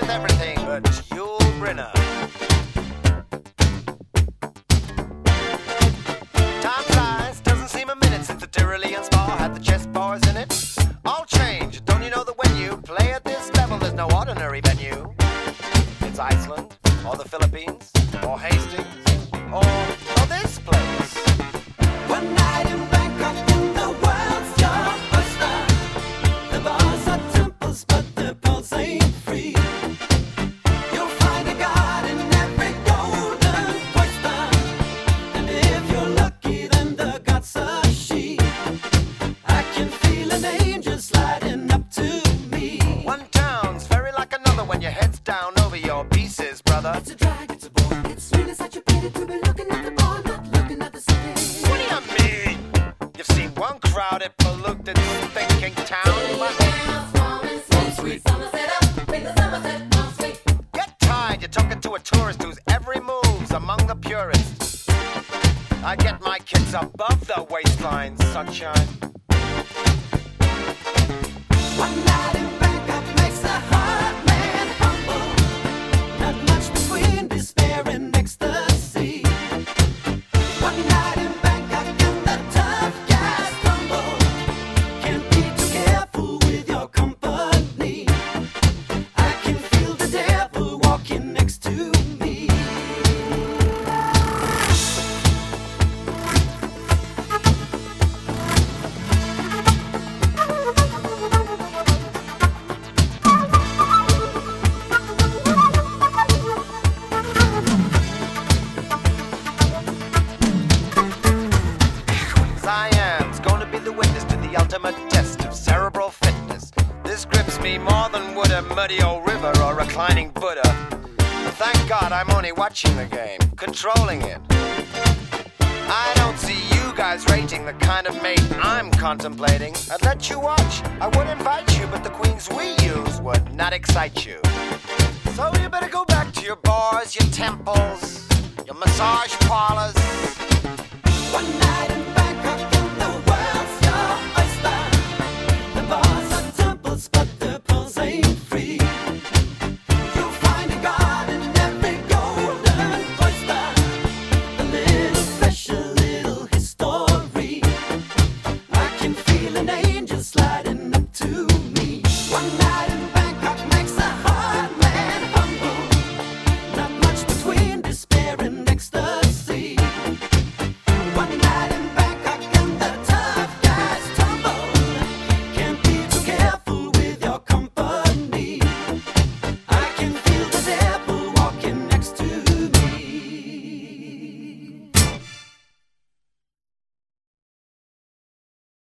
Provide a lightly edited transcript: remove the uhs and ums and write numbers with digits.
everything but Yul Brynner. Time flies, doesn't seem a minute since the Tyrolean Spa had the chess bars in it. All change, don't you know that when you play at this level, there's no ordinary venue? It's Iceland, or the Philippines, or Hastings, or this place. One night in Bangkok in the world's your oyster. The bars are temples, but the pulse ain't free. You'll find a god in every golden oyster. And if you're lucky, then the god's a she. I can feel an angel sliding up to me. One town's very like another when your head's down over your pieces, brother. It's a drag, it's a bore. It's really such a pity to be looking at the bar, not looking at the city. What do you mean? You've seen one crowded, polluted, thinking town, but get tired, you're talking to a tourist whose every move's among the purists. I get my kids above the waistline, sunshine. One night in Bangkok makes a hard man humble. Not much between despair and ecstasy. One night in Bangkok and the tough guys tumble. Can't be too careful with your company. I can feel the devil walking next to me. Siam's gonna be the witness to the ultimate test of cerebral fitness. This grips me more than would a muddy old river or reclining Buddha. But thank God I'm only watching the game, controlling it. I don't see you guys rating the kind of mate I'm contemplating. I'd let you watch, I would invite you, but the queens we use would not excite you. So you better go back to your bars, your temples, your massage parlors. One night in